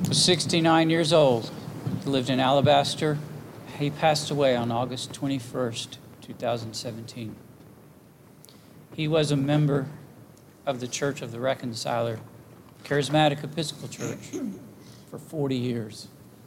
Was 69 years old. He lived in Alabaster. He passed away on August 21st, 2017. He was a member of the Church of the Reconciler, Charismatic Episcopal Church, for 40 years.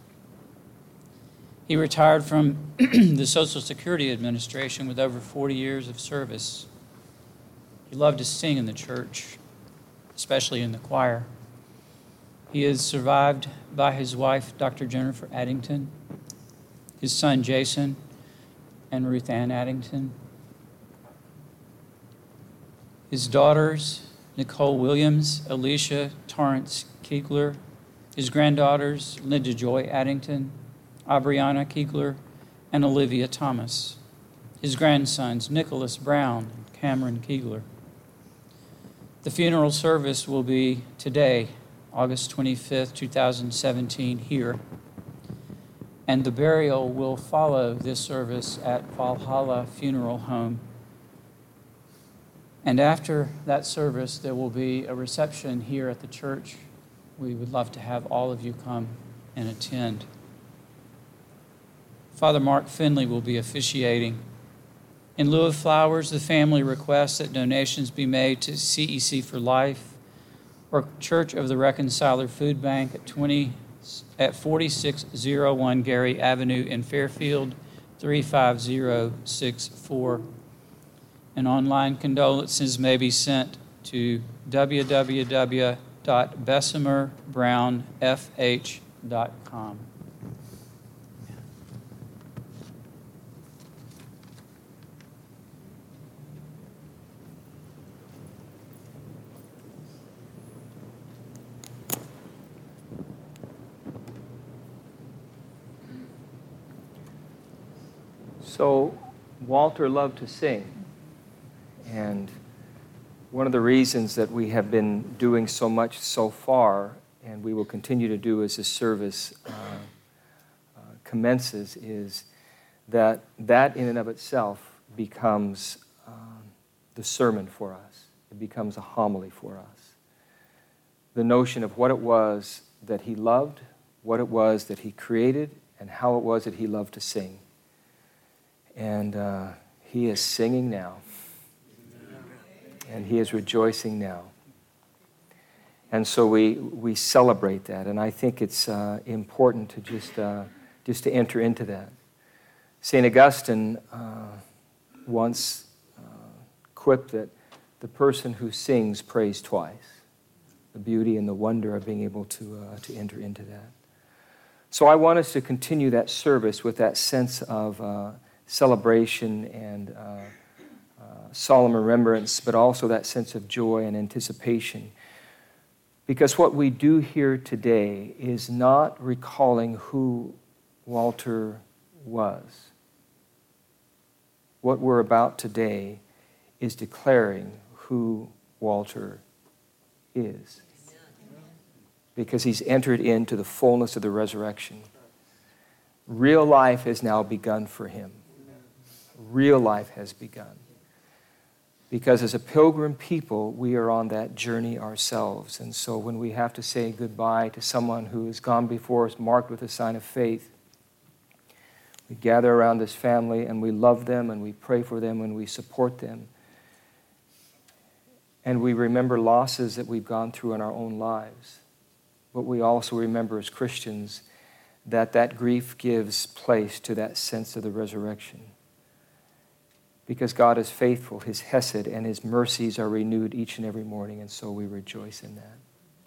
He retired from the Social Security Administration with over 40 years of service. He loved to sing in the church, especially in the choir. He is survived by his wife, Dr. Jennifer Addington, his son, Jason, and Ruth Ann Addington, his daughters, Nicole Williams, Alicia Torrance Keegler, his granddaughters, Linda Joy Addington, Aubriana Keegler, and Olivia Thomas, his grandsons, Nicholas Brown and Cameron Keegler. The funeral service will be today, August 25th, 2017, here. And the burial will follow this service at Valhalla Funeral Home. And after that service, there will be a reception here at the church. We would love to have all of you come and attend. Father Mark Finley will be officiating. In lieu of flowers, the family requests that donations be made to CEC for Life or Church of the Reconciler Food Bank at 4601 Gary Avenue in Fairfield, 35064. And online condolences may be sent to www.bessemerbrownfh.com. So Walter loved to sing, and one of the reasons that we have been doing so much so far, and we will continue to do as this service commences, is that in and of itself becomes the sermon for us. It becomes a homily for us. The notion of what it was that he loved, what it was that he created, and how it was that he loved to sing. And he is singing now. And he is rejoicing now. And so we celebrate that. And I think it's important to just to enter into that. St. Augustine once quipped that the person who sings prays twice. The beauty and the wonder of being able to enter into that. So I want us to continue that service with that sense of celebration and solemn remembrance, but also that sense of joy and anticipation. Because what we do here today is not recalling who Walter was. What we're about today is declaring who Walter is. Because he's entered into the fullness of the resurrection. Real life has now begun for him. Real life has begun. Because as a pilgrim people, we are on that journey ourselves. And so when we have to say goodbye to someone who has gone before us, marked with a sign of faith, we gather around this family and we love them and we pray for them and we support them. And we remember losses that we've gone through in our own lives. But we also remember as Christians that grief gives place to that sense of the resurrection. Because God is faithful, His hesed and His mercies are renewed each and every morning, and so we rejoice in that.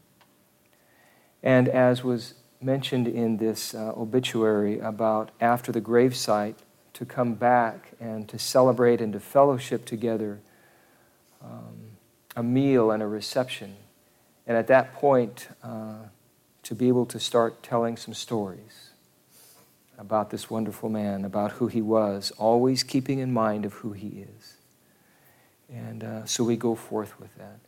And as was mentioned in this obituary about after the gravesite, to come back and to celebrate and to fellowship together, a meal and a reception. And at that point, to be able to start telling some stories about this wonderful man, about who he was, always keeping in mind of who he is. And so we go forth with that.